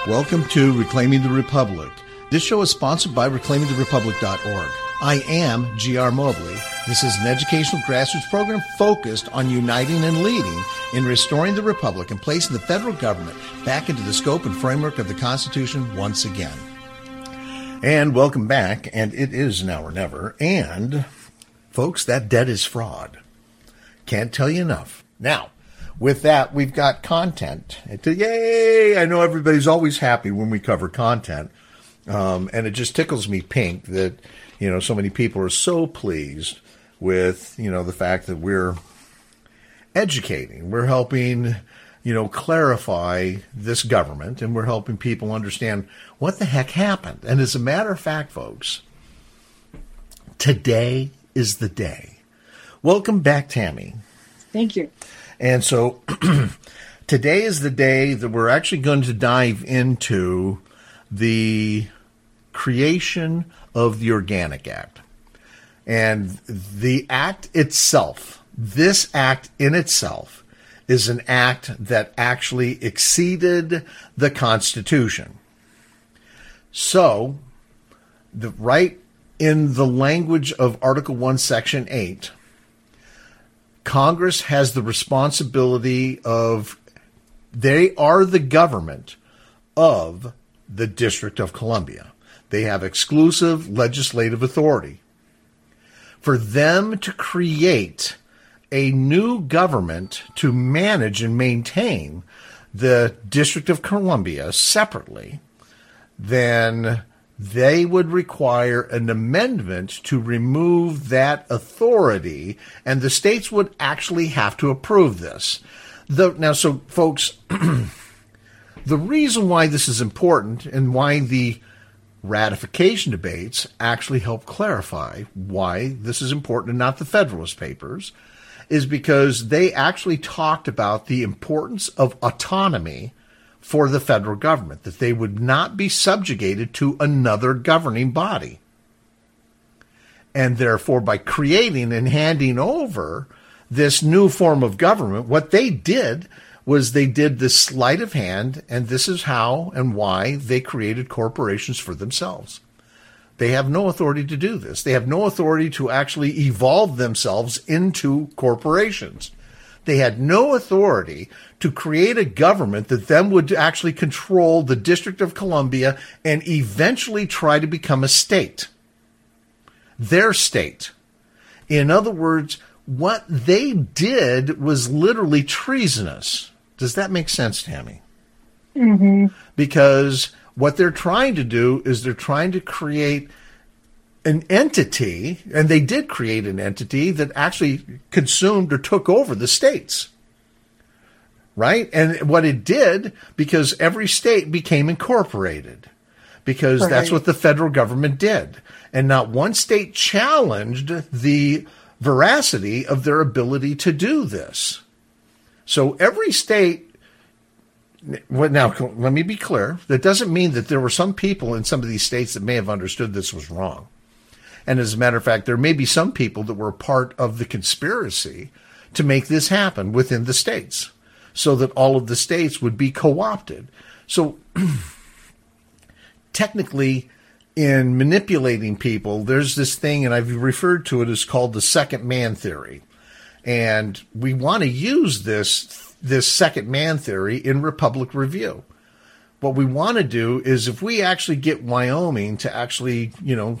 Welcome to Reclaiming the Republic. This show is sponsored by reclaimingtherepublic.org. I am G.R. Mobley. This is an educational grassroots program focused on uniting and leading in restoring the Republic and placing the federal government back into the scope and framework of the Constitution once again. And welcome back, and it is now or never. And, folks, that debt is fraud. Can't tell you enough. Now, with that, we've got content. Yay! I know everybody's always happy when we cover content. And it just tickles me pink that, so many people are so pleased with, the fact that we're educating. We're helping, clarify this government, and we're helping people understand what the heck happened. And as a matter of fact, folks, today is the day. Welcome back, Tammy. Thank you. And so today is the day that we're actually going to dive into the creation of the Organic Act. And the act itself, this act in itself, is an act that actually exceeded the Constitution. So, right in the language of Article 1, Section 8, Congress has the responsibility of, they are the government of the District of Columbia. They have exclusive legislative authority. For them to create a new government to manage and maintain the District of Columbia separately, then they would require an amendment to remove that authority, and the states would actually have to approve this. Now, so folks, the reason why this is important and why the ratification debates actually help clarify why this is important and not the Federalist Papers is because they actually talked about the importance of autonomy for the federal government, that they would not be subjugated to another governing body. And therefore, by creating and handing over this new form of government, what they did was they did this sleight of hand, and this is how and why they created corporations for themselves. They have no authority to do this. They have no authority to actually evolve themselves into corporations. They had no authority to create a government that then would actually control the District of Columbia and eventually try to become a state. Their state. In other words, what they did was literally treasonous. Does that make sense, Tammy? Mm-hmm. Because what they're trying to do is they're trying to create an entity, and they did create an entity that actually consumed or took over the states. Right? And what it did, because every state became incorporated, because that's what the federal government did. And not one state challenged the veracity of their ability to do this. So every state, now let me be clear, that doesn't mean that there were some people in some of these states that may have understood this was wrong. And as a matter of fact, there may be some people that were part of the conspiracy to make this happen within the states, so that all of the states would be co-opted. So technically, in manipulating people, there's this thing, and I've referred to it as called the second man theory. And we want to use this second man theory in Republic Review. What we want to do is, if we actually get Wyoming to actually,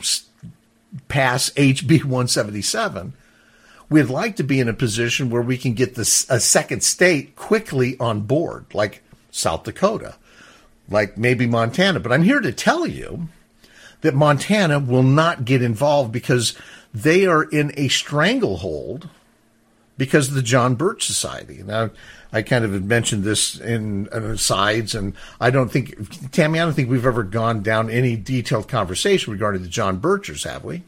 pass HB 177, we'd like to be in a position where we can get a second state quickly on board, like South Dakota, like maybe Montana. But I'm here to tell you that Montana will not get involved because they are in a stranglehold because of the John Birch Society. Now, I kind of had mentioned this in asides, and Tammy, I don't think we've ever gone down any detailed conversation regarding the John Birchers, have we?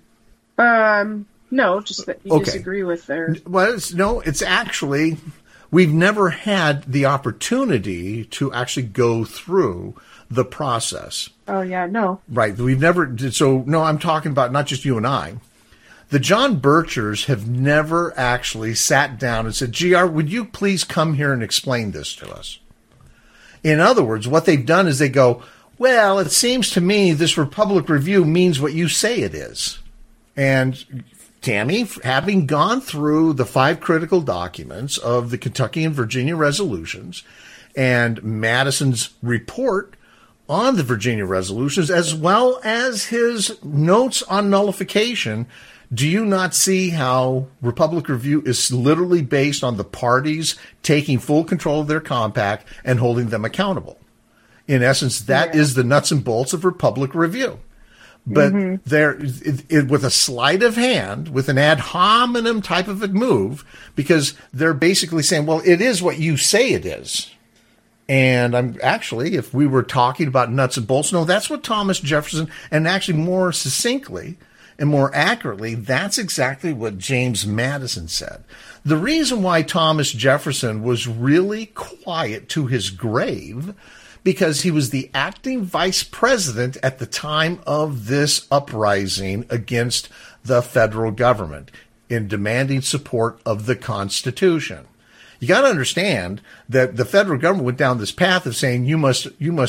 No, just that you disagree with their... Well, it's actually, we've never had the opportunity to actually go through the process. Oh, yeah, no. Right. We've never, so no, I'm talking about not just you and I. The John Birchers have never actually sat down and said, GR, would you please come here and explain this to us? In other words, what they've done is they go, well, it seems to me this Republic Review means what you say it is. And Tammy, having gone through the 5 critical documents of the Kentucky and Virginia resolutions and Madison's report on the Virginia resolutions, as well as his notes on nullification, do you not see how Republic Review is literally based on the parties taking full control of their compact and holding them accountable? In essence, that is the nuts and bolts of Republic Review. But with a sleight of hand, with an ad hominem type of a move, because they're basically saying, well, it is what you say it is. And I'm actually, if we were talking about nuts and bolts, no, that's what Thomas Jefferson, and actually more succinctly and more accurately, that's exactly what James Madison said. The reason why Thomas Jefferson was really quiet to his grave, because he was the acting vice president at the time of this uprising against the federal government in demanding support of the Constitution. You got to understand that the federal government went down this path of saying you must,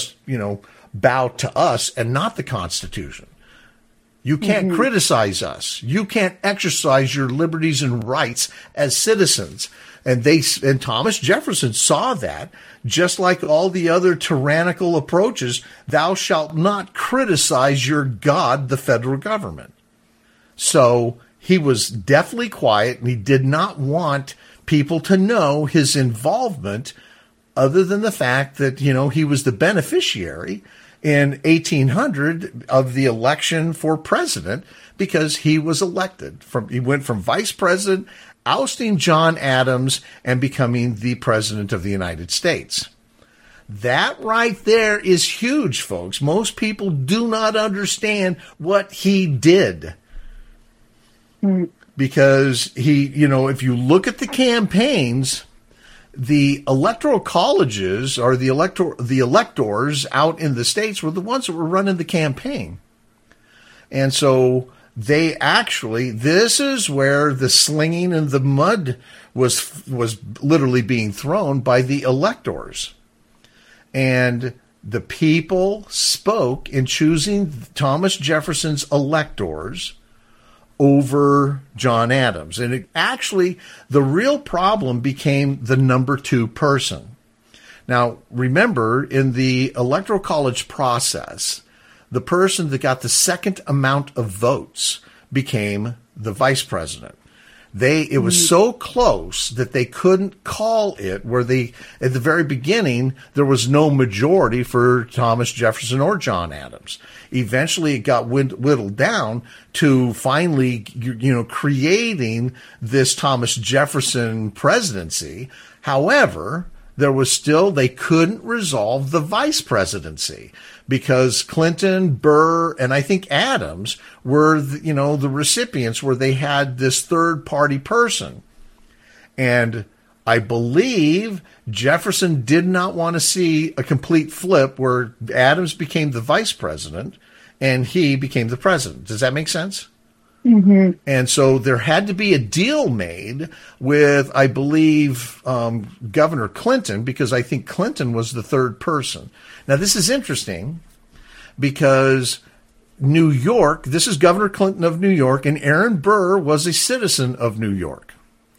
bow to us and not the Constitution. You can't criticize us. You can't exercise your liberties and rights as citizens. And Thomas Jefferson saw that, just like all the other tyrannical approaches, thou shalt not criticize your God, the federal government. So he was definitely quiet, and he did not want people to know his involvement, other than the fact that, he was the beneficiary in 1800 of the election for president, because he was elected. He went from vice president, ousting John Adams, and becoming the president of the United States. That right there is huge, folks. Most people do not understand what he did. Because if you look at the campaigns, the electoral colleges or the electors out in the states were the ones that were running the campaign. And so this is where the slinging and the mud was literally being thrown by the electors. And the people spoke in choosing Thomas Jefferson's electors over John Adams. And the real problem became the number 2 person. Now, remember, in the Electoral College process, the person that got the second amount of votes became the vice president. It was so close that they couldn't call it, at the very beginning, there was no majority for Thomas Jefferson or John Adams. Eventually, it got whittled down to finally, creating this Thomas Jefferson presidency. However, they couldn't resolve the vice presidency, because Clinton, Burr, and I think Adams were, the recipients where they had this third party person. And I believe Jefferson did not want to see a complete flip where Adams became the vice president and he became the president. Does that make sense? Mm-hmm. And so there had to be a deal made with, I believe, Governor Clinton, because I think Clinton was the third person. Now, this is interesting because New York, this is Governor Clinton of New York, and Aaron Burr was a citizen of New York.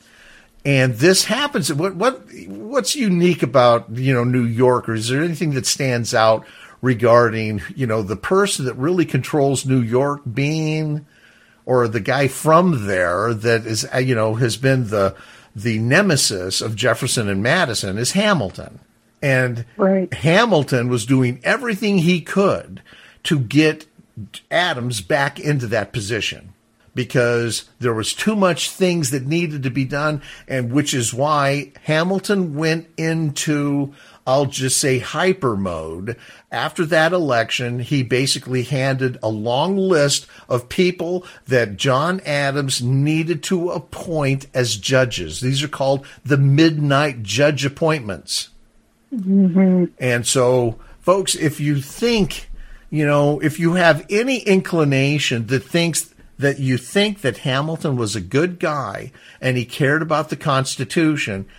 And this happens. What's unique about, New York? Or is there anything that stands out regarding, the person that really controls New York being, or the guy from there that is, has been the nemesis of Jefferson and Madison, is Hamilton. And Hamilton was doing everything he could to get Adams back into that position, because there was too much things that needed to be done, and which is why Hamilton went into, I'll just say, hyper mode. After that election, he basically handed a long list of people that John Adams needed to appoint as judges. These are called the midnight judge appointments. Mm-hmm. And so, folks, if you think, if you have any inclination that you think that Hamilton was a good guy and he cared about the Constitution,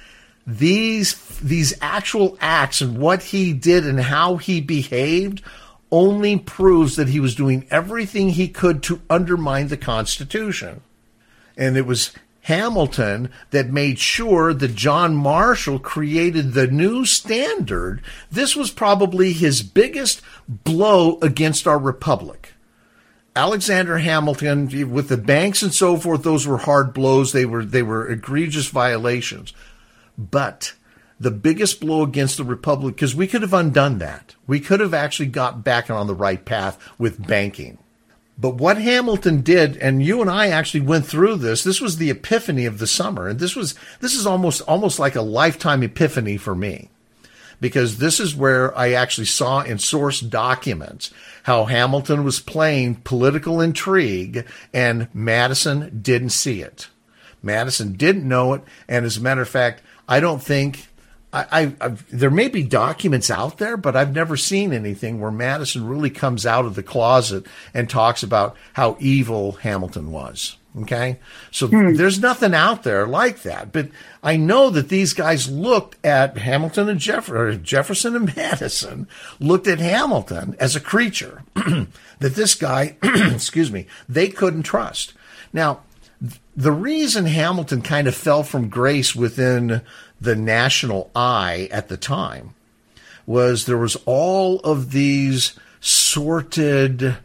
these actual acts and what he did and how he behaved only proves that he was doing everything he could to undermine the Constitution. And it was Hamilton that made sure that John Marshall created the new standard. This was probably his biggest blow against our republic. Alexander Hamilton, with the banks and so forth, those were hard blows. They were egregious violations. But the biggest blow against the republic, because we could have undone that. We could have actually got back on the right path with banking. But what Hamilton did, and you and I actually went through this was the epiphany of the summer. And this is almost like a lifetime epiphany for me, because this is where I actually saw in source documents how Hamilton was playing political intrigue and Madison didn't see it. Madison didn't know it. And as a matter of fact, I don't think there may be documents out there, but I've never seen anything where Madison really comes out of the closet and talks about how evil Hamilton was. Okay? So there's nothing out there like that. But I know that these guys looked at Hamilton and Jefferson and Madison looked at Hamilton as a creature that this guy, they couldn't trust. Now, the reason Hamilton kind of fell from grace within the national eye at the time was there was all of these sorted,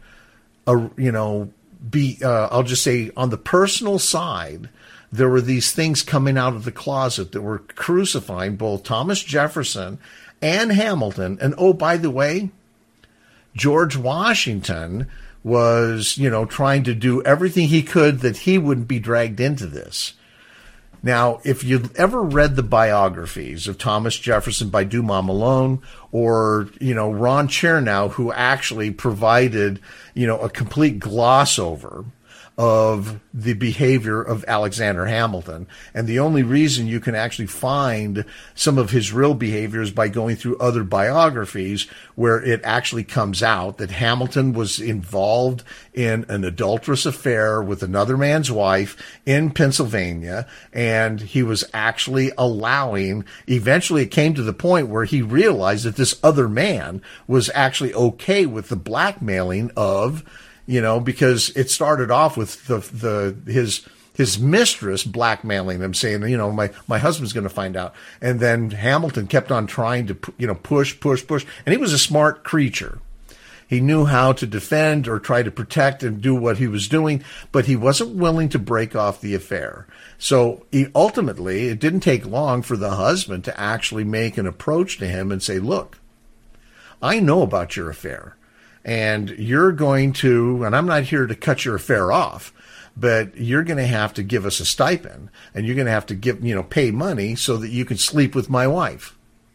I'll just say on the personal side, there were these things coming out of the closet that were crucifying both Thomas Jefferson and Hamilton. And oh, by the way, George Washington was, trying to do everything he could that he wouldn't be dragged into this. Now, if you've ever read the biographies of Thomas Jefferson by Dumas Malone or, Ron Chernow, who actually provided, a complete gloss over of the behavior of Alexander Hamilton. And the only reason you can actually find some of his real behavior is by going through other biographies where it actually comes out that Hamilton was involved in an adulterous affair with another man's wife in Pennsylvania. And he was actually eventually it came to the point where he realized that this other man was actually okay with the blackmailing of, because it started off with his mistress blackmailing him, saying, my husband's going to find out. And then Hamilton kept on trying to, push. And he was a smart creature. He knew how to defend or try to protect and do what he was doing, but he wasn't willing to break off the affair. So ultimately, it didn't take long for the husband to actually make an approach to him and say, look, I know about your affair. And you're going to, and I'm not here to cut your affair off, but you're going to have to give us a stipend and you're going to have to pay money so that you can sleep with my wife.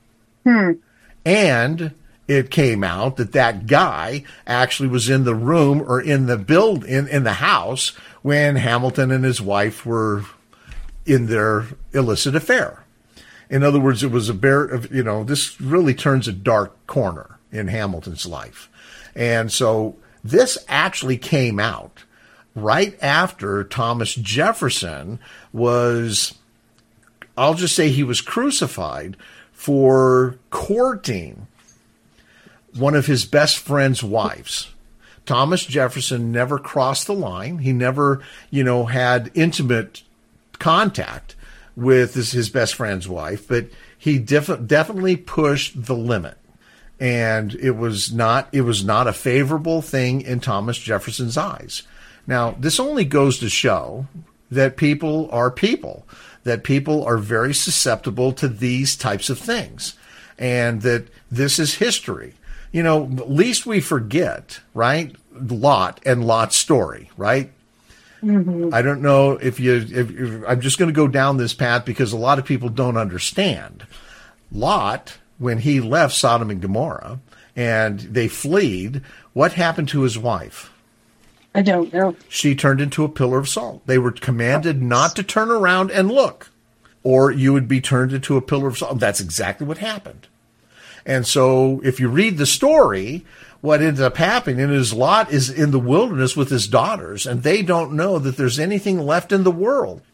And it came out that guy actually was in the room or in the house when Hamilton and his wife were in their illicit affair. In other words, it was this really turns a dark corner in Hamilton's life. And so this actually came out right after Thomas Jefferson was, I'll just say he was crucified for courting one of his best friend's wives. Thomas Jefferson never crossed the line. He never, had intimate contact with his best friend's wife, but he definitely pushed the limit. And it was not a favorable thing in Thomas Jefferson's eyes. Now, this only goes to show that people are people, that people are very susceptible to these types of things, and that this is history. Least we forget, right? Lot and Lot's story, right? Mm-hmm. I don't know if I'm just going to go down this path because a lot of people don't understand. Lot, when he left Sodom and Gomorrah and they fled, what happened to his wife? I don't know. She turned into a pillar of salt. They were commanded not to turn around and look, or you would be turned into a pillar of salt. That's exactly what happened. And so if you read the story, what ends up happening is Lot is in the wilderness with his daughters, and they don't know that there's anything left in the world.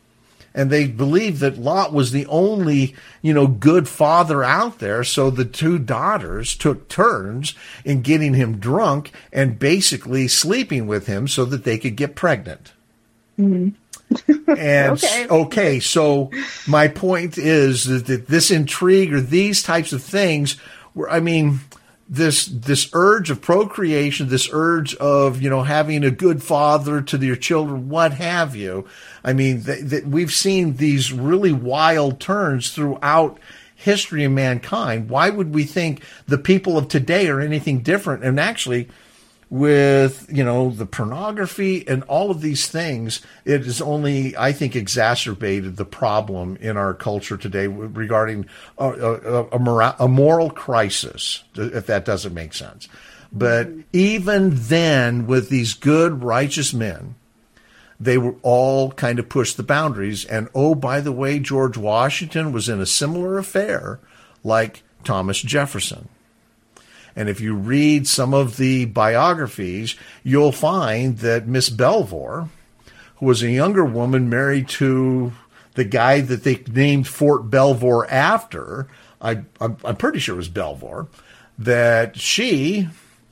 And they believed that Lot was the only, good father out there. So the two daughters took turns in getting him drunk and basically sleeping with him so that they could get pregnant. Mm-hmm. And okay, so my point is that this intrigue or these types of things this urge of procreation, this urge of, having a good father to your children, what have you. We've seen these really wild turns throughout history of mankind. Why would we think the people of today are anything different? And actually, with, the pornography and all of these things, it has only, I think, exacerbated the problem in our culture today regarding a moral crisis, if that doesn't make sense. But even then, with these good, righteous men, they were all kind of pushed the boundaries. And, oh, by the way, George Washington was in a similar affair like Thomas Jefferson. And if you read some of the biographies, you'll find that Miss Belvoir, who was a younger woman married to the guy that they named Fort Belvoir after, I'm pretty sure it was Belvoir, that she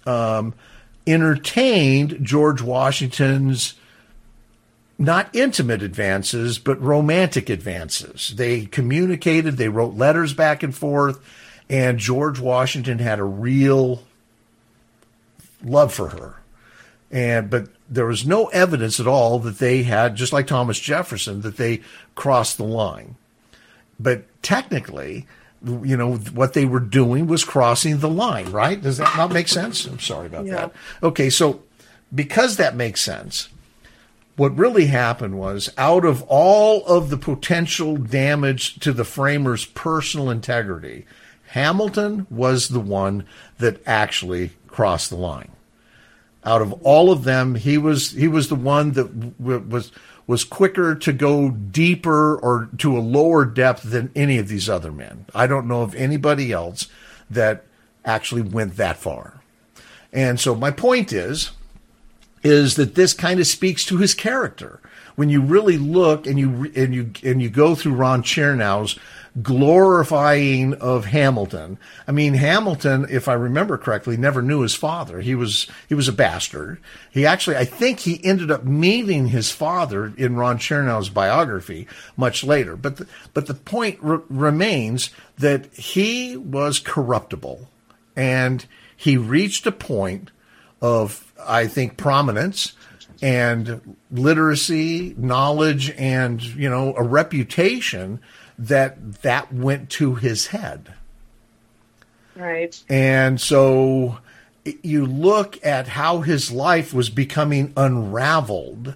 entertained George Washington's not intimate advances, but romantic advances. They communicated, they wrote letters back and forth. And George Washington had a real love for her. But there was no evidence at all that they had, just like Thomas Jefferson, that they crossed the line. But technically, what they were doing was crossing the line, right? Does that not make sense? I'm sorry about that. Okay, so because that makes sense, what really happened was, out of all of the potential damage to the framers' personal integrity, Hamilton was the one that actually crossed the line. Out of all of them, he was the one that was quicker to go deeper or to a lower depth than any of these other men. I don't know of anybody else that actually went that far. And so my point is that this kind of speaks to his character. When you really look and you go through Ron Chernow's glorifying of Hamilton. Hamilton, if I remember correctly, never knew his father. He was a bastard. I think he ended up meeting his father in Ron Chernow's biography much later. But the point remains that he was corruptible, and he reached a point of, I think, prominence and literacy, knowledge, and, a reputation that went to his head. Right. And so you look at how his life was becoming unraveled.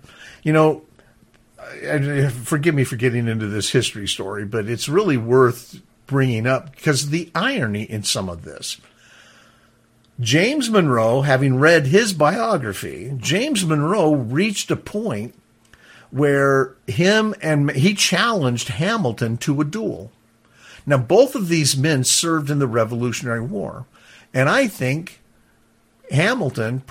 Forgive me for getting into this history story, but it's really worth bringing up because of the irony in some of this. James Monroe, having read his biography, James Monroe reached a point where he challenged Hamilton to a duel. Now, both of these men served in the Revolutionary War. And I think Hamilton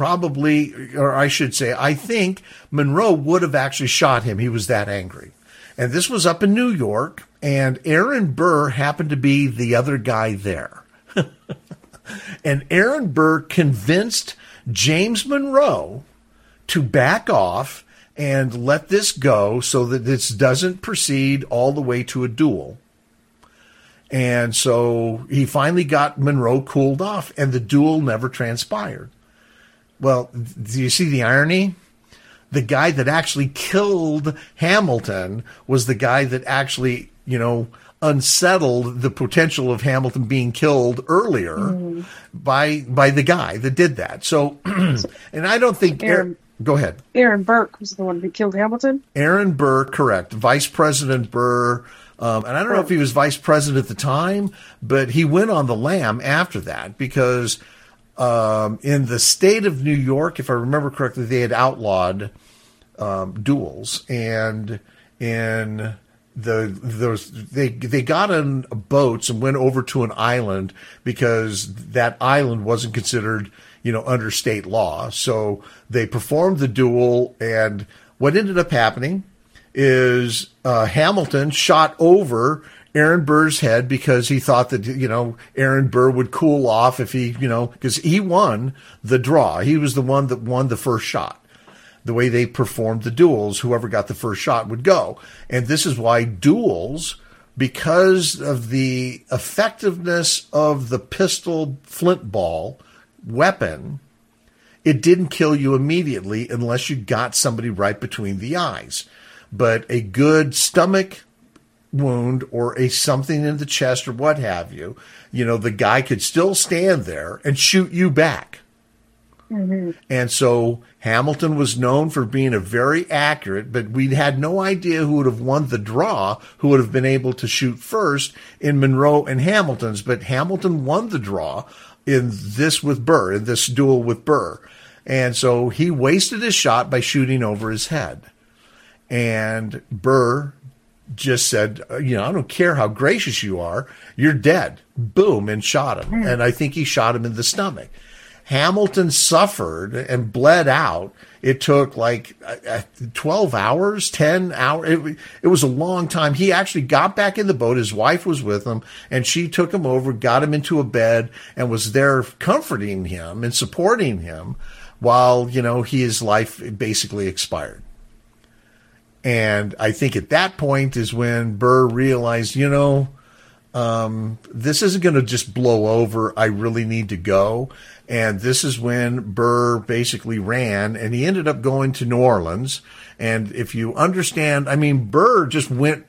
I think Monroe would have actually shot him. He was that angry. And this was up in New York, and Aaron Burr happened to be the other guy there. And Aaron Burr convinced James Monroe to back off and let this go so that this doesn't proceed all the way to a duel. And so he finally got Monroe cooled off, and the duel never transpired. Well, do you see the irony? The guy that actually killed Hamilton was the guy that actually, unsettled the potential of Hamilton being killed earlier by the guy that did that. So, and I don't think... Go ahead. Aaron Burke was the one who killed Hamilton? Aaron Burr, correct. Vice President Burr. And I don't know if he was vice president at the time, but he went on the lam after that because in the state of New York, if I remember correctly, they had outlawed duels. And in they got on boats and went over to an island because that island wasn't considered under state law. So they performed the duel, and what ended up happening is Hamilton shot over Aaron Burr's head because he thought that, Aaron Burr would cool off if he, because he won the draw. He was the one that won the first shot. The way they performed the duels, whoever got the first shot would go. And this is why duels, because of the effectiveness of the pistol flint ball weapon, it didn't kill you immediately unless you got somebody right between the eyes. But a good stomach wound or something in the chest or what have you, the guy could still stand there and shoot you back. Mm-hmm. And so Hamilton was known for being a very accurate, but we had no idea who would have won the draw, who would have been able to shoot first in Monroe and Hamilton's. But Hamilton won the draw in this duel with Burr. And so he wasted his shot by shooting over his head. And Burr just said, I don't care how gracious you are, you're dead. Boom, and shot him. And I think he shot him in the stomach. Hamilton suffered and bled out. It took 12 hours, 10 hours. It was a long time. He actually got back in the boat. His wife was with him, and she took him over, got him into a bed, and was there comforting him and supporting him while, his life basically expired. And I think at that point is when Burr realized, this isn't going to just blow over. I really need to go. And this is when Burr basically ran, and he ended up going to New Orleans. And if you understand, Burr just went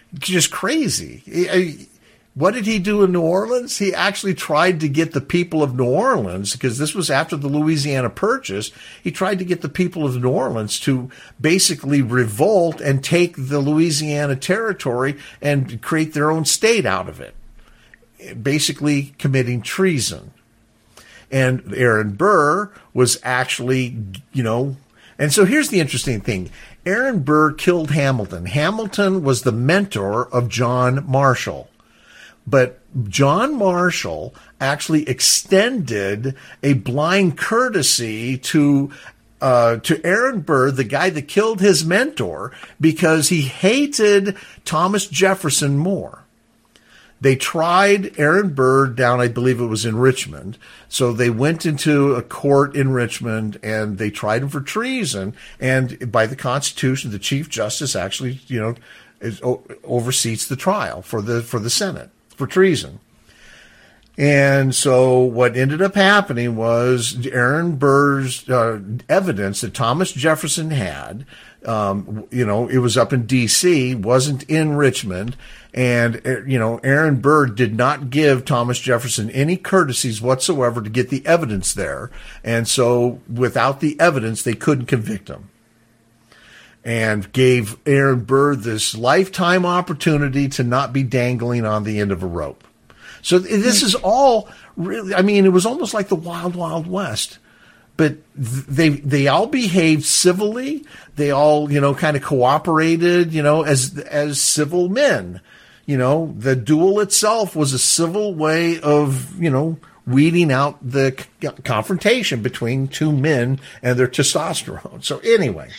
crazy. What did he do in New Orleans? He actually tried to get the people of New Orleans, because this was after the Louisiana Purchase, he tried to get the people of New Orleans to basically revolt and take the Louisiana Territory and create their own state out of it, basically committing treason. And Aaron Burr was actually, and so here's the interesting thing. Aaron Burr killed Hamilton. Hamilton was the mentor of John Marshall. But John Marshall actually extended a blind courtesy to Aaron Burr, the guy that killed his mentor, because he hated Thomas Jefferson more. They tried Aaron Burr down, I believe it was in Richmond. So they went into a court in Richmond and they tried him for treason. And by the Constitution, the Chief Justice actually, oversees the trial for the Senate for treason. And so what ended up happening was Aaron Burr's evidence that Thomas Jefferson had, it was up in D.C., wasn't in Richmond. And, Aaron Burr did not give Thomas Jefferson any courtesies whatsoever to get the evidence there. And so without the evidence, they couldn't convict him. And gave Aaron Burr this lifetime opportunity to not be dangling on the end of a rope. So this is all really, it was almost like the Wild, Wild West. But they all behaved civilly. They all, kind of cooperated, as civil men. The duel itself was a civil way of, weeding out the confrontation between two men and their testosterone. So anyway.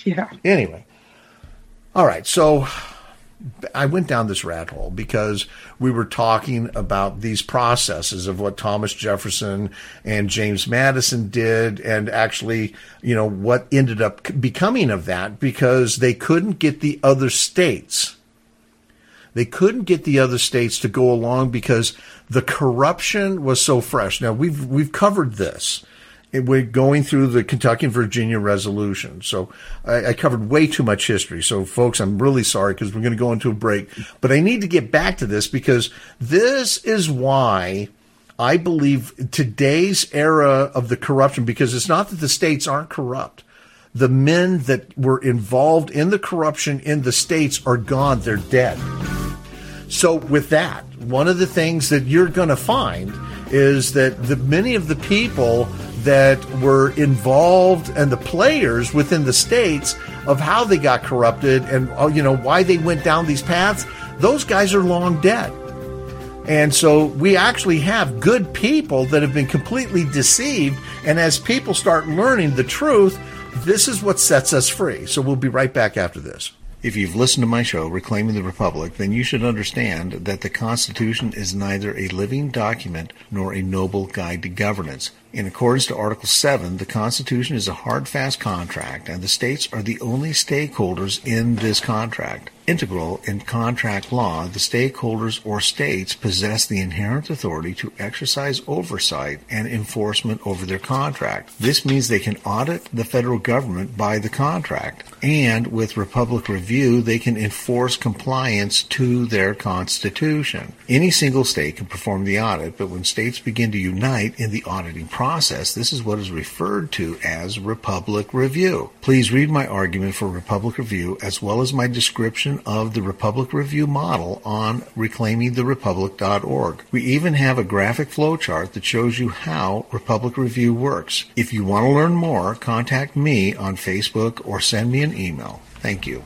All right. So I went down this rat hole because we were talking about these processes of what Thomas Jefferson and James Madison did, and actually, what ended up becoming of that, because they couldn't get the other states. They couldn't get the other states to go along because the corruption was so fresh. Now, we've covered this. We're going through the Kentucky and Virginia resolution. So I covered way too much history. So, folks, I'm really sorry because we're going to go into a break. But I need to get back to this because this is why I believe today's era of the corruption, because it's not that the states aren't corrupt. The men that were involved in the corruption in the states are gone. They're dead. So with that, one of the things that you're going to find is that many of the people that were involved and the players within the states of how they got corrupted and, why they went down these paths, those guys are long dead. And so we actually have good people that have been completely deceived. And as people start learning the truth, this is what sets us free. So we'll be right back after this. If you've listened to my show, Reclaiming the Republic, then you should understand that the Constitution is neither a living document nor a noble guide to governance. In accordance to Article 7, the Constitution is a hard, fast contract, and the states are the only stakeholders in this contract. Integral in contract law, the stakeholders or states possess the inherent authority to exercise oversight and enforcement over their contract. This means they can audit the federal government by the contract, and with Republic Review, they can enforce compliance to their Constitution. Any single state can perform the audit, but when states begin to unite in the auditing process, this is what is referred to as Republic Review. Please read my argument for Republic Review as well as my description of the Republic Review model on reclaimingtherepublic.org. We even have a graphic flowchart that shows you how Republic Review works. If you want to learn more, contact me on Facebook or send me an email. Thank you.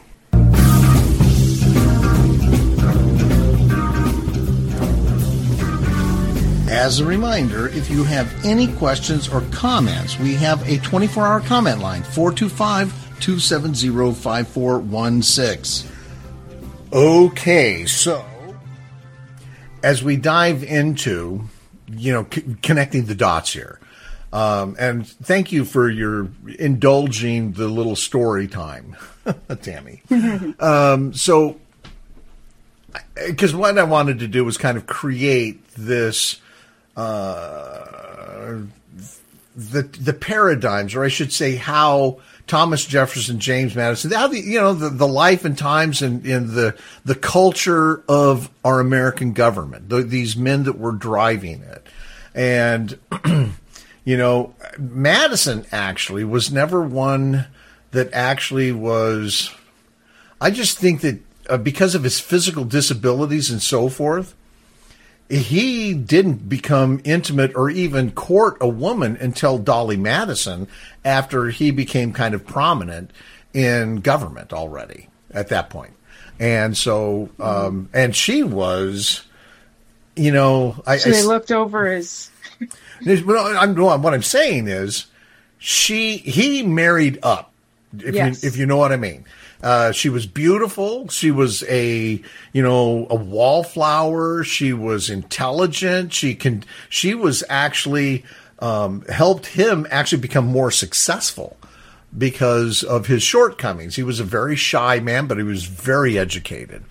As a reminder, if you have any questions or comments, we have a 24-hour comment line, 425-270-5416. Okay, so as we dive into, connecting the dots here, and thank you for your indulging the little story time, Tammy. So, because what I wanted to do was kind of create this, the paradigms, or I should say how Thomas Jefferson, James Madison, how the life and times and in the culture of our American government, these men that were driving it. And, Madison actually was never one that actually was, I just think that because of his physical disabilities and so forth, he didn't become intimate or even court a woman until Dolly Madison, after he became kind of prominent in government already at that point. And so, and she was, they looked over his. What I'm saying is, he married up, if you know what I mean. She was beautiful. She was a wallflower. She was intelligent. She was actually, helped him actually become more successful because of his shortcomings. He was a very shy man, but he was very educated.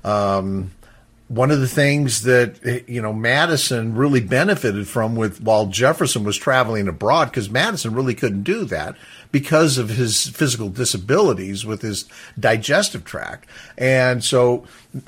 One of the things that, Madison really benefited from while Jefferson was traveling abroad, because Madison really couldn't do that because of his physical disabilities with his digestive tract. And so,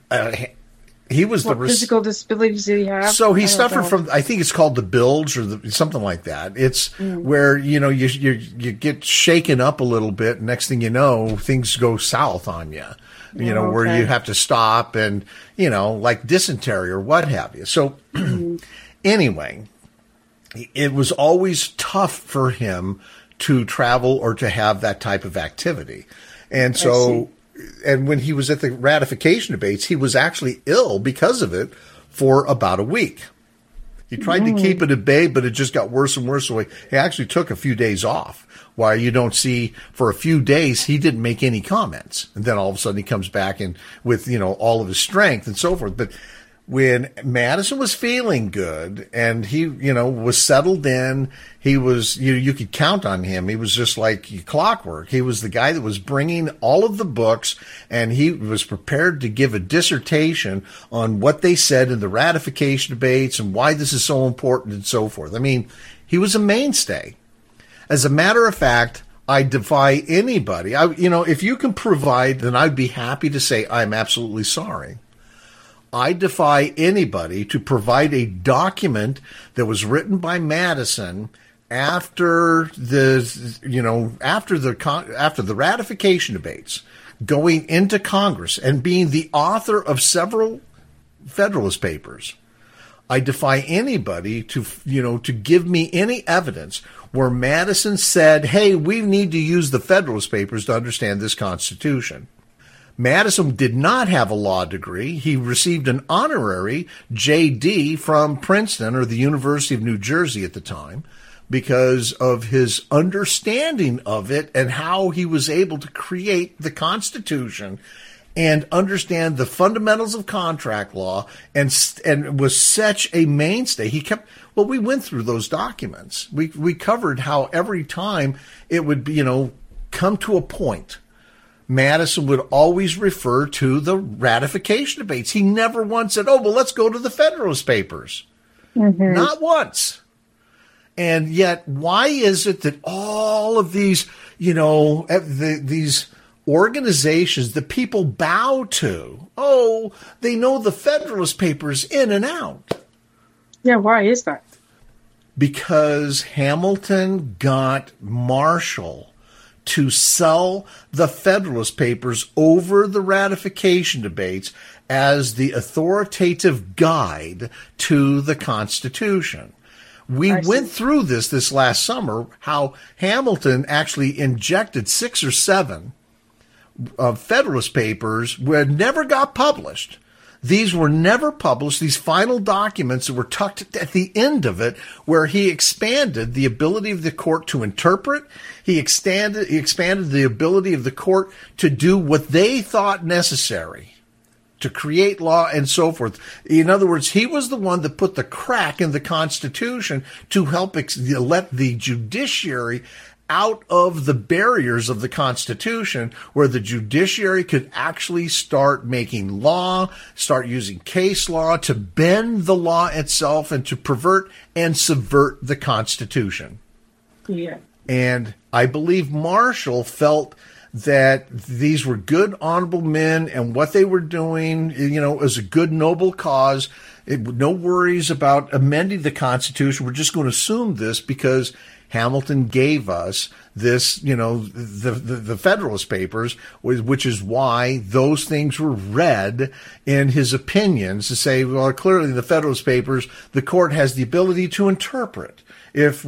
he was what physical disabilities did he have? So he suffered from, I think it's called the bilge or something like that. It's where, you get shaken up a little bit. Next thing you know, things go south on you. Where you have to stop and, like dysentery or what have you. So anyway, it was always tough for him to travel or to have that type of activity. And so, and when he was at the ratification debates, he was actually ill because of it for about a week. He tried to keep it at bay, but it just got worse and worse. So he actually took a few days off. Why you don't see for a few days, he didn't make any comments. And then all of a sudden he comes back and with, all of his strength and so forth. But when Madison was feeling good and he, was settled in, he was, you could count on him. He was just like clockwork. He was the guy that was bringing all of the books, and he was prepared to give a dissertation on what they said in the ratification debates and why this is so important and so forth. I mean, he was a mainstay. As a matter of fact, I defy anybody. If you can provide, then I'd be happy to say I'm absolutely sorry. I defy anybody to provide a document that was written by Madison after the ratification debates, going into Congress and being the author of several Federalist Papers. I defy anybody to give me any evidence where Madison said, hey, we need to use the Federalist Papers to understand this Constitution. Madison did not have a law degree. He received an honorary J.D. from Princeton or the University of New Jersey at the time. because of his understanding of it and how he was able to create the Constitution and understand the fundamentals of contract law, and was such a mainstay. We went through those documents. We covered how every time it would be, come to a point, Madison would always refer to the ratification debates. He never once said, let's go to the Federalist Papers. Mm-hmm. Not once. And yet, why is it that all of these, these organizations that people bow to, they know the Federalist Papers in and out? Yeah, why is that? Because Hamilton got Marshall to sell the Federalist Papers over the ratification debates as the authoritative guide to the Constitution. We went through this last summer, how Hamilton actually injected 6 or 7 Federalist Papers that never got published. These were never published. These final documents that were tucked at the end of it, where he expanded the ability of the court to interpret. He expanded the ability of the court to do what they thought necessary to create law and so forth. In other words, he was the one that put the crack in the Constitution to help let the judiciary out of the barriers of the Constitution, where the judiciary could actually start making law, start using case law to bend the law itself and to pervert and subvert the Constitution. Yeah. And I believe Marshall felt that these were good, honorable men, and what they were doing, is a good, noble cause. No worries about amending the Constitution. We're just going to assume this because Hamilton gave us this, the Federalist Papers, which is why those things were read in his opinions to say, well, clearly the Federalist Papers, the court has the ability to interpret. If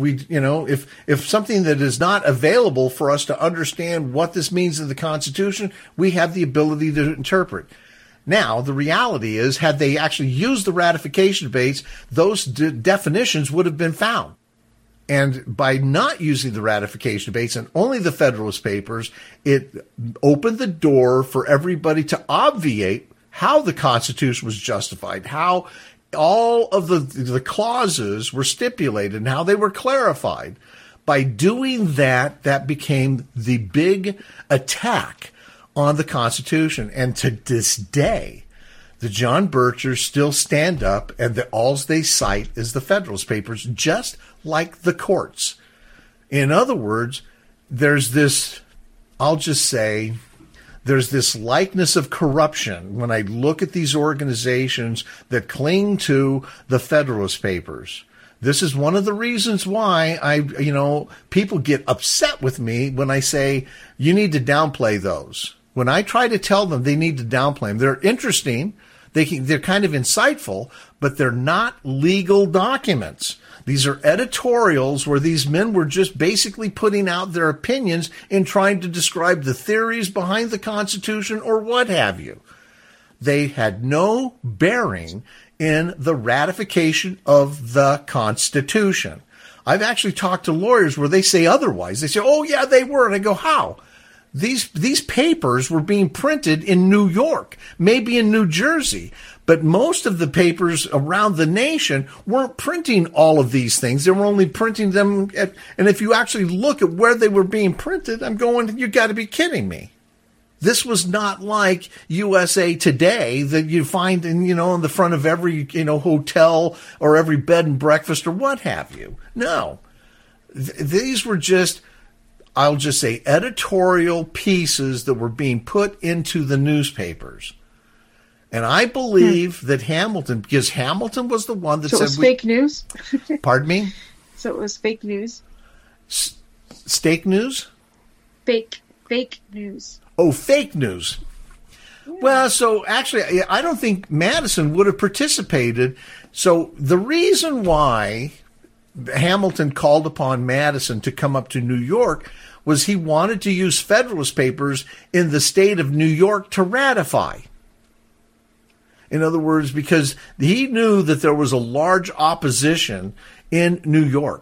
if something that is not available for us to understand what this means in the Constitution, we have the ability to interpret. Now, the reality is, had they actually used the ratification debates, those definitions would have been found. And by not using the ratification debates and only the Federalist Papers, it opened the door for everybody to obviate how the Constitution was justified, how all of the clauses were stipulated and how they were clarified. By doing that, that became the big attack on the Constitution. And to this day, the John Birchers still stand up, and all they cite is the Federalist Papers, just like the courts. In other words, there's this likeness of corruption when I look at these organizations that cling to the Federalist Papers. This is one of the reasons why people get upset with me when I say you need to downplay those. When I try to tell them they need to downplay them, they're interesting. They're kind of insightful, but they're not legal documents. These are editorials where these men were just basically putting out their opinions and trying to describe the theories behind the Constitution or what have you. They had no bearing in the ratification of the Constitution. I've actually talked to lawyers where they say otherwise. They say, oh, yeah, they were. And I go, how? These papers were being printed in New York, maybe in New Jersey, but most of the papers around the nation weren't printing all of these things. They were only printing them and if you actually look at where they were being printed, I'm going, you got to be kidding me. This was not like USA Today that you find in the front of every, hotel or every bed and breakfast or what have you. No, these were just, I'll just say, editorial pieces that were being put into the newspapers. And I believe that Hamilton, because Hamilton was the one that said... So it was fake news? Pardon me? So it was fake news? Steak news? Fake news. Oh, fake news. Yeah. Well, so actually, I don't think Madison would have participated. So the reason why Hamilton called upon Madison to come up to New York was he wanted to use Federalist Papers in the state of New York to ratify. In other words, because he knew that there was a large opposition in New York.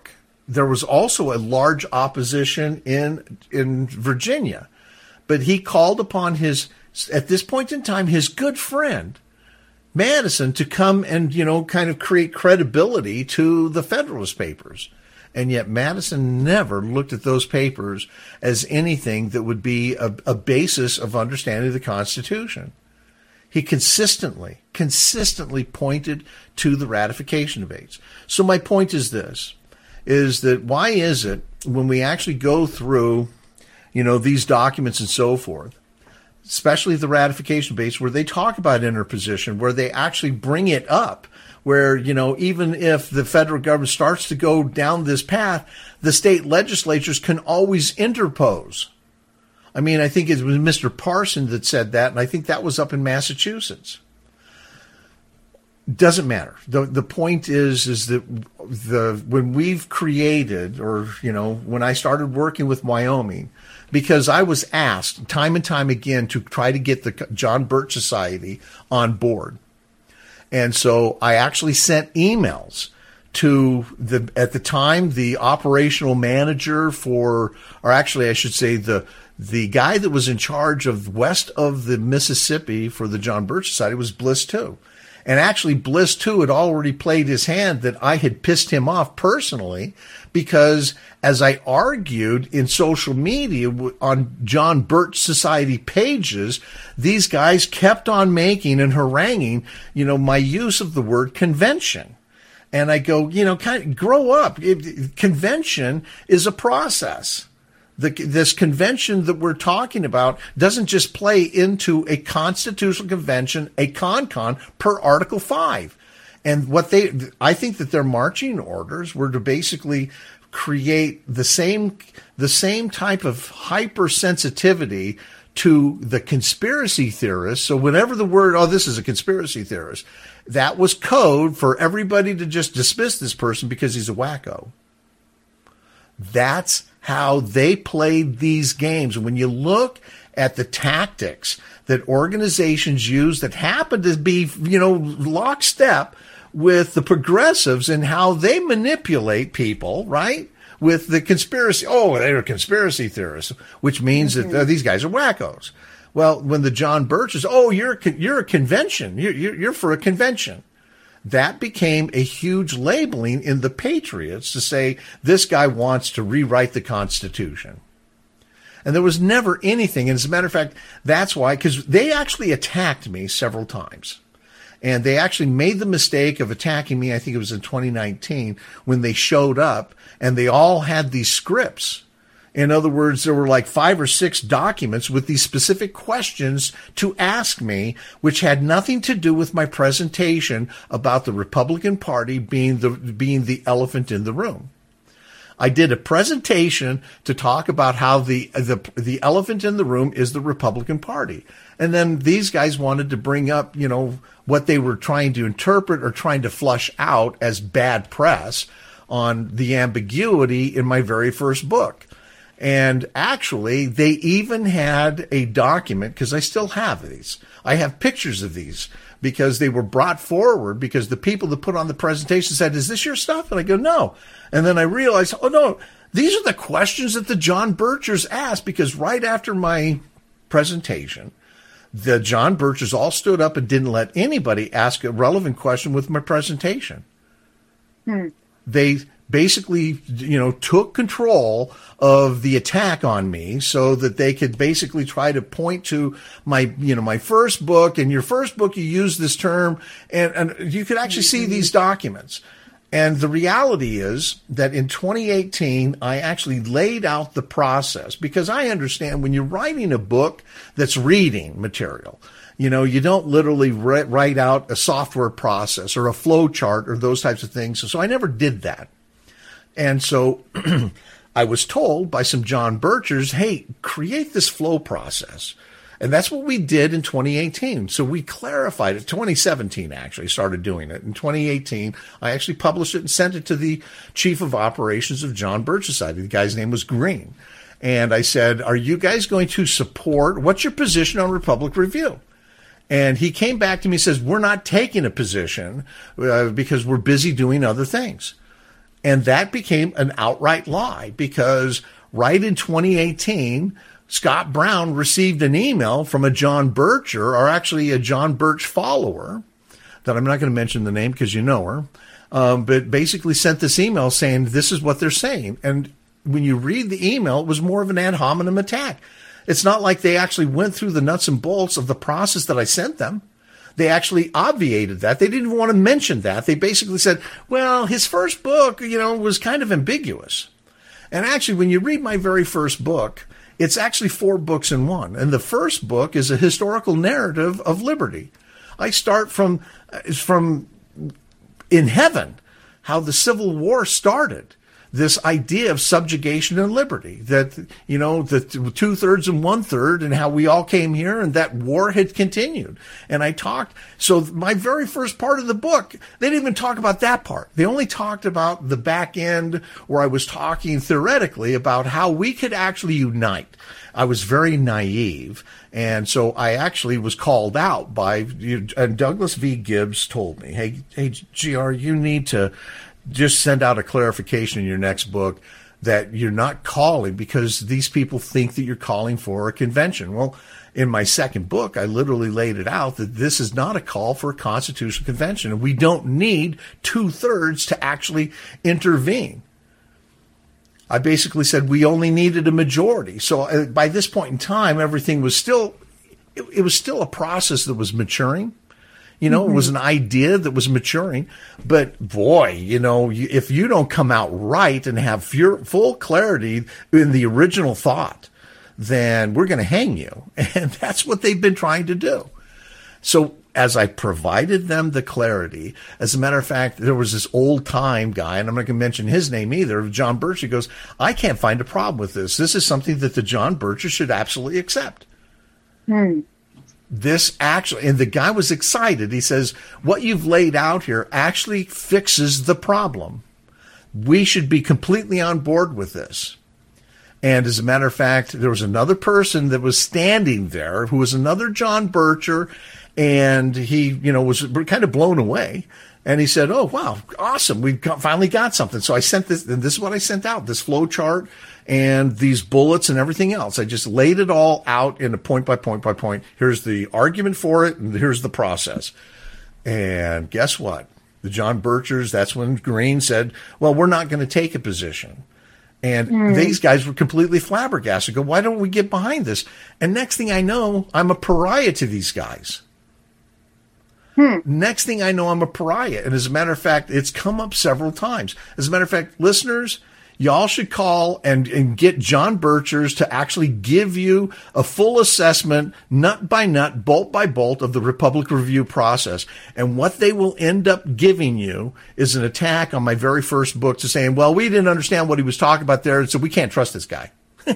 there was also a large opposition in Virginia. But he called upon at this point in time, his good friend, Madison, to come and, kind of create credibility to the Federalist Papers. And yet Madison never looked at those papers as anything that would be a basis of understanding the Constitution. He consistently pointed to the ratification debates. So my point is this, is that why is it when we actually go through, these documents and so forth, especially the ratification debates where they talk about interposition, where they actually bring it up, where, even if the federal government starts to go down this path, the state legislatures can always interpose. I mean, I think it was Mr. Parson that said that, and I think that was up in Massachusetts. Doesn't matter. The point is that when we've created, or, when I started working with Wyoming, because I was asked time and time again to try to get the John Birch Society on board. And so I actually sent emails to at the time, the operational manager or actually I should say the guy that was in charge of west of the Mississippi for the John Birch Society was Bliss II. And actually Bliss II had already played his hand that I had pissed him off personally because as I argued in social media on John Birch Society pages, these guys kept on making and haranguing, my use of the word convention. And I go, kind of grow up. Convention is a process. This convention that we're talking about doesn't just play into a constitutional convention, a con per Article 5. And I think that their marching orders were to basically create the same type of hypersensitivity to the conspiracy theorists. So whenever the word, this is a conspiracy theorist, that was code for everybody to just dismiss this person because he's a wacko. That's how they played these games. And when you look at the tactics that organizations use that happen to be, lockstep with the progressives and how they manipulate people, right? With the conspiracy. Oh, they're conspiracy theorists, which means that these guys are wackos. Well, when the John Birches, you're a convention. You're for a convention. That became a huge labeling in the Patriots to say this guy wants to rewrite the Constitution. And there was never anything. And as a matter of fact, that's why, because they actually attacked me several times. And they actually made the mistake of attacking me, I think it was in 2019, when they showed up and they all had these scripts. In other words, there were like 5 or 6 documents with these specific questions to ask me, which had nothing to do with my presentation about the Republican Party being the elephant in the room. I did a presentation to talk about how the elephant in the room is the Republican Party. And then these guys wanted to bring up, what they were trying to interpret or trying to flush out as bad press on the ambiguity in my very first book. And actually, they even had a document, because I still have these. I have pictures of these because they were brought forward because the people that put on the presentation said, "Is this your stuff?" And I go, "No." And then I realized, oh, no, these are the questions that the John Birchers asked, because right after my presentation, the John Birchers all stood up and didn't let anybody ask a relevant question with my presentation. They basically, took control of the attack on me so that they could basically try to point to my first book. In your first book, you use this term, and you could actually see these documents. And the reality is that in 2018, I actually laid out the process, because I understand when you're writing a book that's reading material, you don't literally write out a software process or a flow chart or those types of things. So I never did that. And so I was told by some John Birchers, hey, create this flow process. And that's what we did in 2018. So we clarified it. 2017 actually started doing it. In 2018, I actually published it and sent it to the chief of operations of John Birch Society. The guy's name was Green. And I said, are you guys going to support, what's your position on Republic Review? And he came back to me and says, we're not taking a position because we're busy doing other things. And that became an outright lie because right in 2018, Scott Brown received an email from a John Bircher, or actually a John Birch follower, that I'm not going to mention the name because you know her, but basically sent this email saying this is what they're saying. And when you read the email, it was more of an ad hominem attack. It's not like they actually went through the nuts and bolts of the process that I sent them. They actually obviated that. They didn't even want to mention that. They basically said, well, his first book, was kind of ambiguous. And actually, when you read my very first book, it's actually 4 books in one. And the first book is a historical narrative of liberty. I start from in heaven, how the Civil War started. This idea of subjugation and liberty, that, the 2/3 and 1/3 and how we all came here and that war had continued. And I talked, so my very first part of the book, they didn't even talk about that part. They only talked about the back end where I was talking theoretically about how we could actually unite. I was very naive. And so I actually was called out by, and Douglas V. Gibbs told me, hey, GR, you need to just send out a clarification in your next book that you're not calling because these people think that you're calling for a convention. Well, in my second book, I literally laid it out that this is not a call for a constitutional convention, and we don't need 2/3 to actually intervene. I basically said we only needed a majority. So by this point in time, everything was still, it was still a process that was maturing. It was an idea that was maturing. But boy, if you don't come out right and have full clarity in the original thought, then we're going to hang you. And that's what they've been trying to do. So as I provided them the clarity, as a matter of fact, there was this old time guy, and I'm not going to mention his name either, John Birch. He goes, I can't find a problem with this. This is something that the John Birchers should absolutely accept. This actually, and the guy was excited. He says, what you've laid out here actually fixes the problem. We should be completely on board with this. And as a matter of fact, there was another person that was standing there who was another John Bircher, and he, was kind of blown away. And he said, oh, wow, awesome. We finally got something. So I sent this, and this is what I sent out, this flow chart and these bullets and everything else. I just laid it all out in a point by point by point. Here's the argument for it, and here's the process. And guess what? The John Birchers, that's when Green said, well, we're not going to take a position. And these guys were completely flabbergasted. Go, why don't we get behind this? And next thing I know, I'm a pariah to these guys. Next thing I know, I'm a pariah. And as a matter of fact, it's come up several times. As a matter of fact, listeners, y'all should call and get John Birchers to actually give you a full assessment, nut by nut, bolt by bolt of the Republic Review process. And what they will end up giving you is an attack on my very first book to saying, well, we didn't understand what he was talking about there, so we can't trust this guy.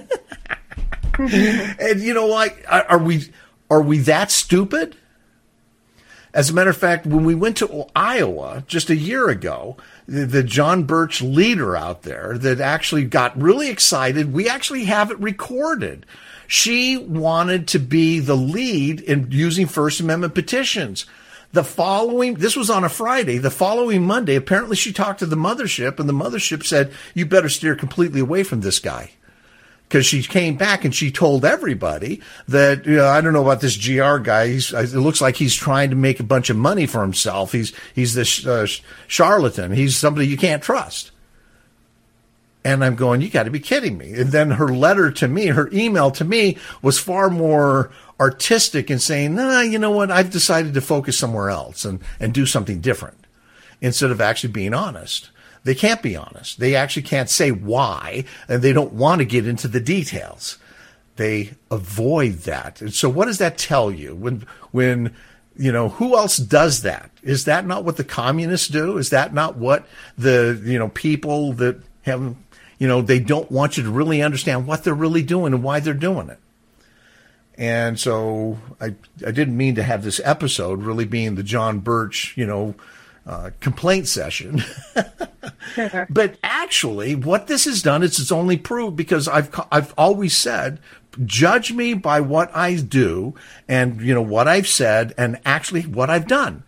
And you know what? Are we that stupid? As a matter of fact, when we went to Iowa just a year ago, the John Birch leader out there that actually got really excited, we actually have it recorded. She wanted to be the lead in using First Amendment petitions. This was on a Friday. The following Monday, apparently she talked to the mothership, and the mothership said, you better steer completely away from this guy. Because she came back and she told everybody that, I don't know about this GR guy. It looks like he's trying to make a bunch of money for himself. He's this charlatan. He's somebody you can't trust. And I'm going, you got to be kidding me. And then her letter to me, her email to me was far more artistic in saying, nah, you know what? I've decided to focus somewhere else and do something different instead of actually being honest. They can't be honest. They actually can't say why, and they don't want to get into the details. They avoid that. And so what does that tell you? When who else does that? Is that not what the communists do? Is that not what the, people that have, they don't want you to really understand what they're really doing and why they're doing it? And so I didn't mean to have this episode really being the John Birch, complaint session. But actually, what this has done is it's only proved, because I've always said, judge me by what I do and, what I've said and actually what I've done.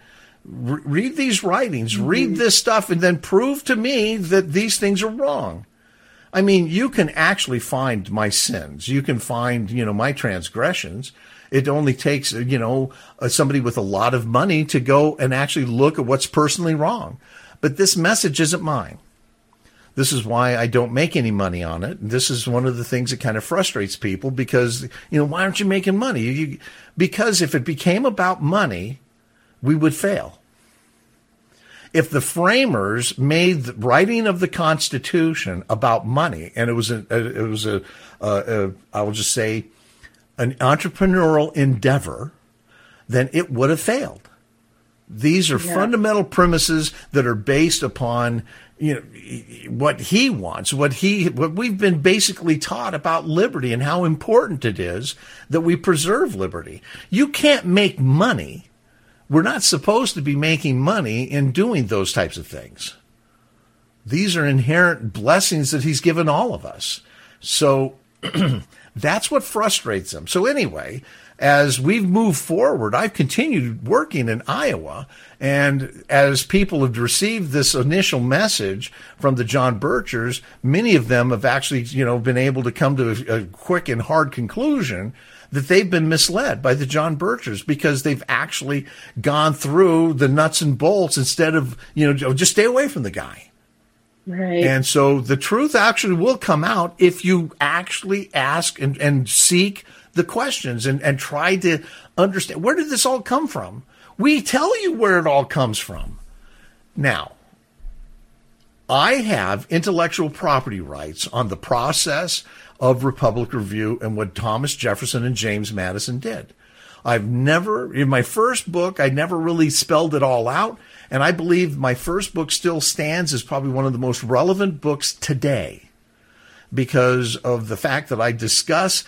Read these writings, read this stuff, and then prove to me that these things are wrong. I mean, you can actually find my sins. You can find, my transgressions. It only takes, somebody with a lot of money to go and actually look at what's personally wrong. But this message isn't mine. This is why I don't make any money on it. This is one of the things that kind of frustrates people because, why aren't you making money? Because if it became about money, we would fail. If the framers made the writing of the Constitution about money, and it was I will just say, an entrepreneurial endeavor, then it would have failed. These are fundamental premises that are based upon what he wants, what we've been basically taught about liberty and how important it is that we preserve liberty. You can't make money. We're not supposed to be making money in doing those types of things. These are inherent blessings that he's given all of us. So that's what frustrates them. So anyway, as we've moved forward, I've continued working in Iowa. And as people have received this initial message from the John Birchers, many of them have actually, been able to come to a quick and hard conclusion that they've been misled by the John Birchers because they've actually gone through the nuts and bolts instead of, just stay away from the guy. Right. And so the truth actually will come out if you actually ask and seek the questions and try to understand, where did this all come from? We tell you where it all comes from. Now, I have intellectual property rights on the process of Republic Review and what Thomas Jefferson and James Madison did. In my first book, I never really spelled it all out. And I believe my first book still stands as probably one of the most relevant books today because of the fact that I discuss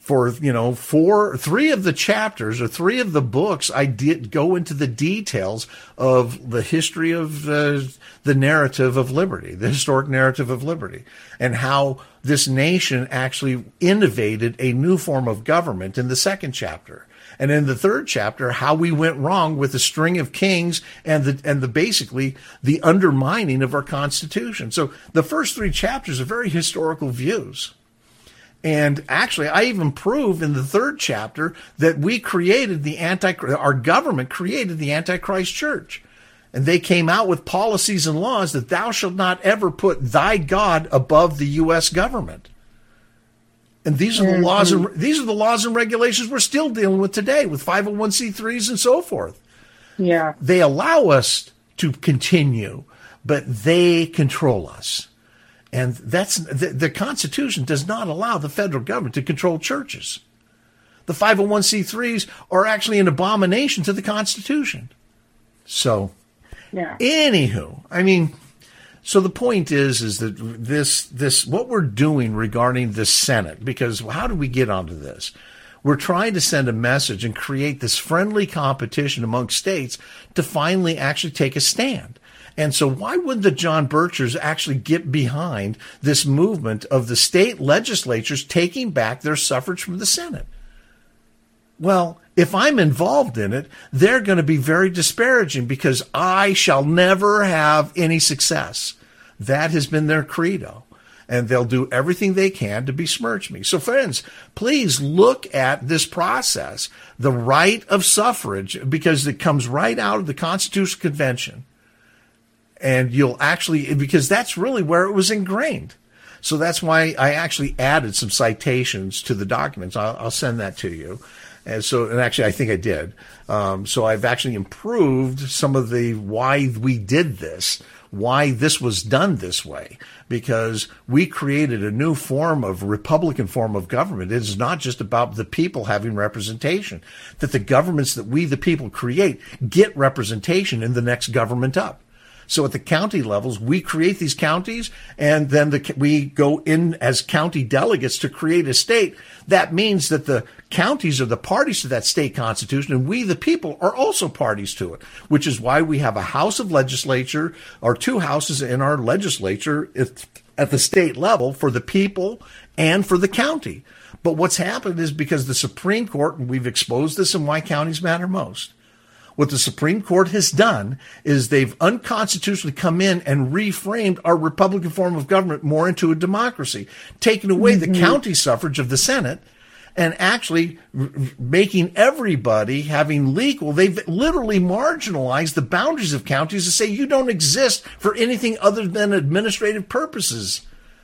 three of the chapters or three of the books, I did go into the details of the history of the narrative of liberty, the historic narrative of liberty, and how this nation actually innovated a new form of government in the second chapter. And in the third chapter, how we went wrong with the string of kings and basically the undermining of our Constitution. So the first three chapters are very historical views. And actually, I even prove in the third chapter that our government created the Antichrist church. And they came out with policies and laws that thou shalt not ever put thy God above the U.S. government. And these are the laws and regulations we're still dealing with today with 501c3s and so forth. Yeah. They allow us to continue, but they control us. And that's the Constitution does not allow the federal government to control churches. The 501c3s are actually an abomination to the Constitution. So, anywho, so the point is that this what we're doing regarding the Senate, because how did we get onto this? We're trying to send a message and create this friendly competition among states to finally actually take a stand. And so why would the John Birchers actually get behind this movement of the state legislatures taking back their suffrage from the Senate? Well, if I'm involved in it, they're going to be very disparaging because I shall never have any success. That has been their credo. And they'll do everything they can to besmirch me. So friends, please look at this process, the right of suffrage, because it comes right out of the Constitutional Convention. And because that's really where it was ingrained. So that's why I actually added some citations to the documents. I'll send that to you. And actually, I think I did. So I've actually improved some of why we did this, why this was done this way, because we created a new Republican form of government. It is not just about the people having representation, that the governments that we, the people, create get representation in the next government up. So at the county levels, we create these counties, and then we go in as county delegates to create a state. That means that the counties are the parties to that state constitution, and we, the people, are also parties to it, which is why we have a house of legislature, or two houses in our legislature at the state level for the people and for the county. But what's happened is because the Supreme Court, and we've exposed this in Why Counties Matter Most, What the Supreme Court has done is they've unconstitutionally come in and reframed our Republican form of government more into a democracy, taking away the county suffrage of the Senate and actually making everybody having legal. They've literally marginalized the boundaries of counties to say you don't exist for anything other than administrative purposes.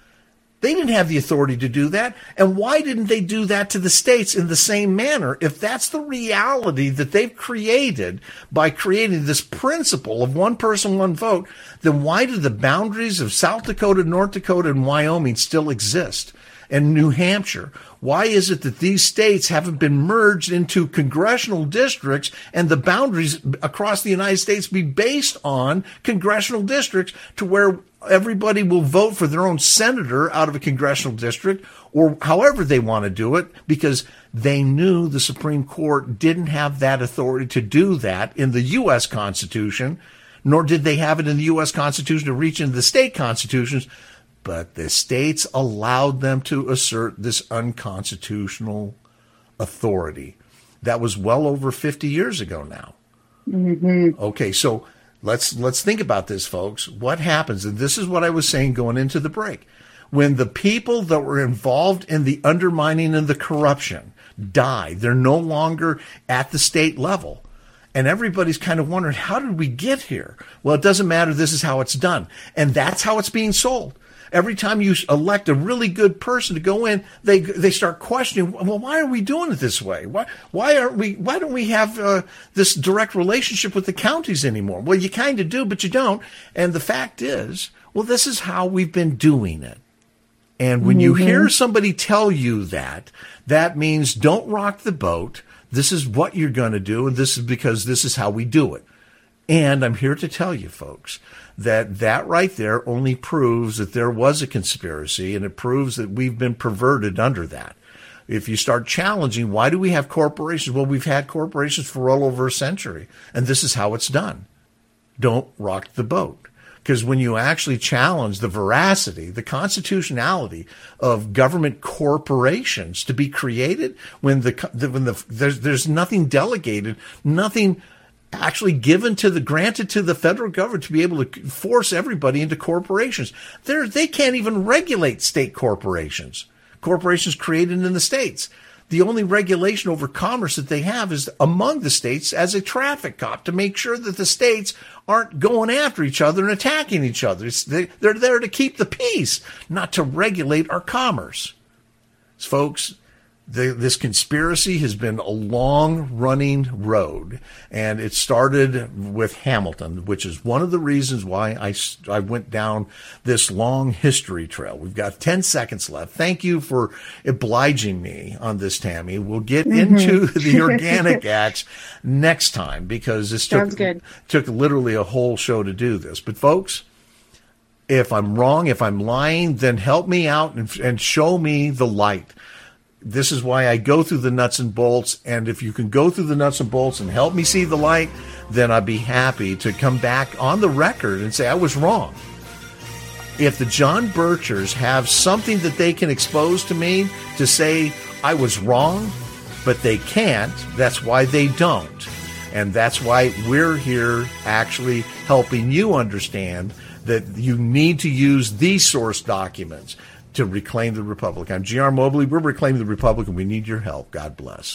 They didn't have the authority to do that. And why didn't they do that to the states in the same manner? If that's the reality that they've created by creating this principle of one person, one vote, then why do the boundaries of South Dakota, North Dakota, and Wyoming still exist? And New Hampshire? Why is it that these states haven't been merged into congressional districts and the boundaries across the United States be based on congressional districts to where everybody will vote for their own senator out of a congressional district or however they want to do it, because they knew the Supreme Court didn't have that authority to do that in the U.S. Constitution, nor did they have it in the U.S. Constitution to reach into the state constitutions. But the states allowed them to assert this unconstitutional authority. That was well over 50 years ago now. Mm-hmm. Okay, so let's think about this, folks. What happens, and this is what I was saying going into the break, when the people that were involved in the undermining and the corruption die, they're no longer at the state level. And everybody's kind of wondering, how did we get here? Well, it doesn't matter. This is how it's done. And that's how it's being sold. Every time you elect a really good person to go in, they start questioning, well, why are we doing it this way? Why don't we have this direct relationship with the counties anymore? Well, you kind of do, but you don't. And the fact is, well, this is how we've been doing it. And when you hear somebody tell you that, that means don't rock the boat. This is what you're going to do, and this is because this is how we do it. And I'm here to tell you, folks, that right there only proves that there was a conspiracy, and it proves that we've been perverted under that. If you start challenging, why do we have corporations? Well, we've had corporations for well over a century, and this is how it's done. Don't rock the boat. Because when you actually challenge the veracity, the constitutionality of government corporations to be created, when there's nothing delegated, nothing actually granted to the federal government to be able to force everybody into corporations. They can't even regulate state corporations created in the states. The only regulation over commerce that they have is among the states as a traffic cop to make sure that the states aren't going after each other and attacking each other. They're there to keep the peace, not to regulate our commerce. Folks, this conspiracy has been a long-running road, and it started with Hamilton, which is one of the reasons why I went down this long history trail. We've got 10 seconds left. Thank you for obliging me on this, Tammy. We'll get into the Organic Acts next time, because this took literally a whole show to do this. But, folks, if I'm wrong, if I'm lying, then help me out and show me the light. This is why I go through the nuts and bolts, and if you can go through the nuts and bolts and help me see the light, then I'd be happy to come back on the record and say I was wrong. If the John Birchers have something that they can expose to me to say I was wrong, but they can't, that's why they don't. And that's why we're here actually helping you understand that you need to use these source documents to reclaim the Republic. I'm G.R. Mobley. We're reclaiming the Republic, and we need your help. God bless.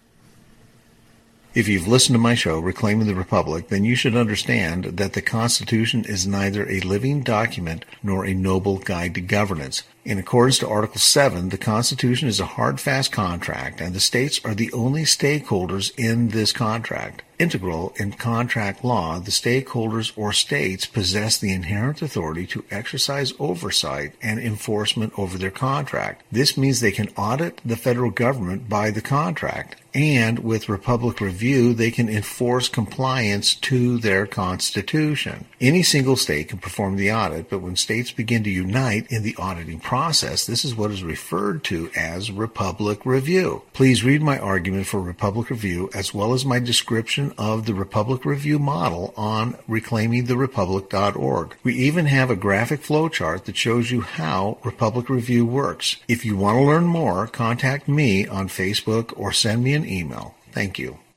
If you've listened to my show, Reclaiming the Republic, then you should understand that the Constitution is neither a living document nor a noble guide to governance. In accordance to Article 7, the Constitution is a hard, fast contract, and the states are the only stakeholders in this contract. Integral in contract law, the stakeholders or states possess the inherent authority to exercise oversight and enforcement over their contract. This means they can audit the federal government by the contract, and with Republic Review, they can enforce compliance to their Constitution. Any single state can perform the audit, but when states begin to unite in the auditing process, this is what is referred to as Republic Review. Please read my argument for Republic Review as well as my description of the Republic Review model on reclaimingtherepublic.org. We even have a graphic flowchart that shows you how Republic Review works. If you want to learn more, contact me on Facebook or send me an email. Thank you.